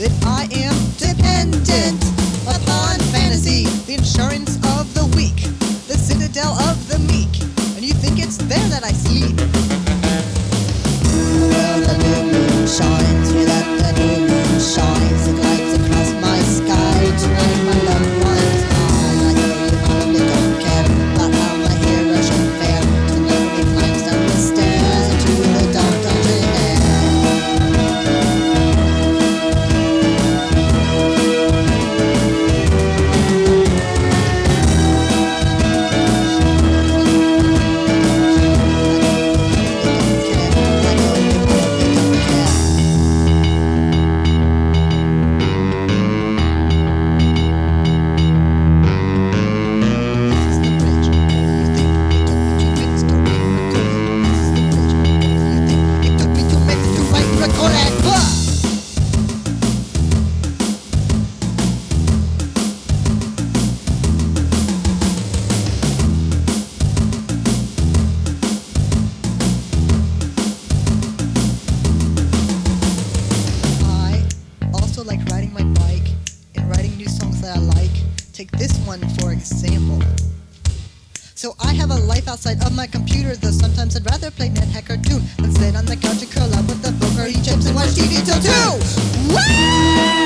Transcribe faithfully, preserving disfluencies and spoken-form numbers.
that I am dependent upon fantasy, the insurance of the weak, the citadel of the meek, and you think it's there that I sleep. Well, the new moon shines, we let the new moon shine, it lights across my sky, tonight my loved ones die. I know you probably don't care about how my hero should fare, tonight when he climbs down the stairs into the dark dungeon air. Like riding my bike and writing new songs that I like. Take this one for example. So I have a life outside of my computer, though sometimes I'd rather play NetHack or Dune than sit on the couch and curl up with the book or eat chips and watch T V till two. Woo!